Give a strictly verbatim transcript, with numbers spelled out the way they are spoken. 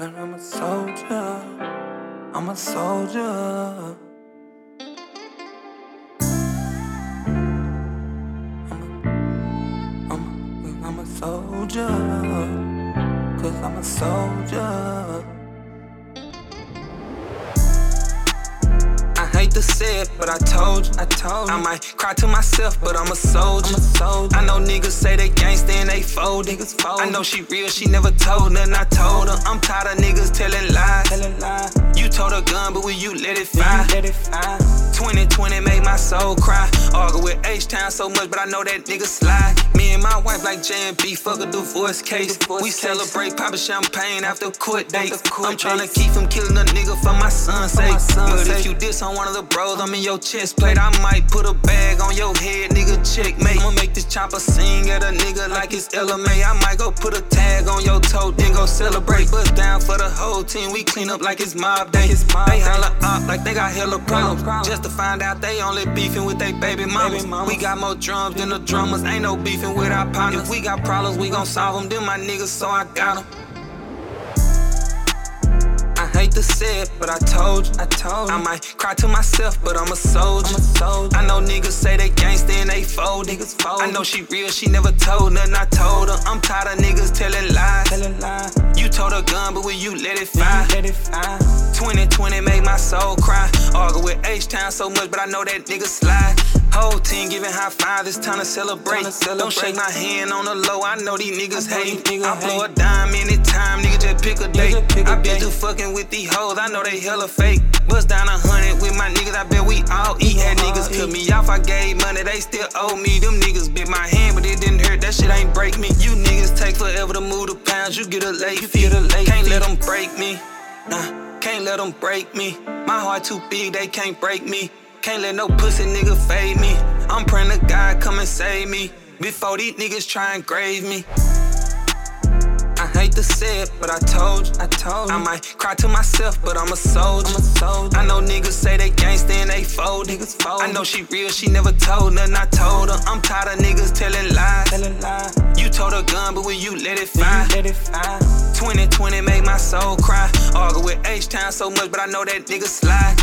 But I'm a soldier, I'm a soldier. I'm a, I'm a, I'm a soldier, cause I'm a soldier. I hate to say it, but I told you, I told you. I might cry to myself, but I'm a soldier. I'm a soldier. I know niggas say they gangsta and they fold. Niggas fold. I know she real, she never told nothing. I told her I'm tired of niggas telling lies. Telling lies. You told a gun, but will you let it fly? Let it fly. twenty twenty made my soul cry. Argue with H-Town so much, but I know that nigga slide. Me and my wife like J and B, fuck a divorce case. Divorce we case. Celebrate poppin' champagne after court dates. I'm tryna keep from killing a nigga for my son's sake. Son but sake. If you diss on one of the bros, I'm in your chest plate. I might put a bag on your head, nigga, checkmate. I'ma make this chopper sing at a nigga like it's L M A. I might go put a tag on your toe, then go celebrate. Bust down for the whole team, we clean up like it's mob day. They holla up like they got hella problems, just to find out they only beefing with they baby mamas. We got more drums than the drummers, ain't no beefing with our partners. If we got problems, we gon' solve them. Them my niggas, so I got them. I hate to say it, but I told you, I told you. I might cry to myself, but I'm a soldier. I'm a soldier. I know niggas say they gangsta and they fold. Niggas fold. I know she real, she never told nothing. I told her I'm tired of niggas telling lies. Telling lies. You told a gun, but will you let it fly? Let it fly. twenty twenty made my soul cry. Argue with H-Town so much, but I know that nigga slide. Whole team giving high five, it's time to celebrate. Time to celebrate. Don't shake my hand on the low, I know these niggas know hate. These niggas I blow hate. A dime anytime, nigga just pick a date. Pick a I been through fucking with these hoes, I know they hella fake. Bust down a hundred with my niggas, I bet we all eat. Had niggas cut me off, I gave money, they still owe me. Them niggas bit my hand, but it didn't hurt, that shit ain't break me. You niggas take forever to move the pounds, you get a late fee. Can't let them break me, nah, can't let them break me. My heart too big, they can't break me. Can't let no pussy nigga fade me. I'm praying to God come and save me before these niggas try and grave me. I hate to say it, but I told you, I told you. I might cry to myself, but I'm a soldier. I'm a soldier. I know niggas say they gangsta and they fold. Niggas fold. I know she real, she never told nothing. I told her I'm tired of niggas telling lies. Telling lies. You told a gun, but will you let it fly? Let it fly. twenty twenty made my soul cry. Argue with H-Town so much, but I know that nigga slide.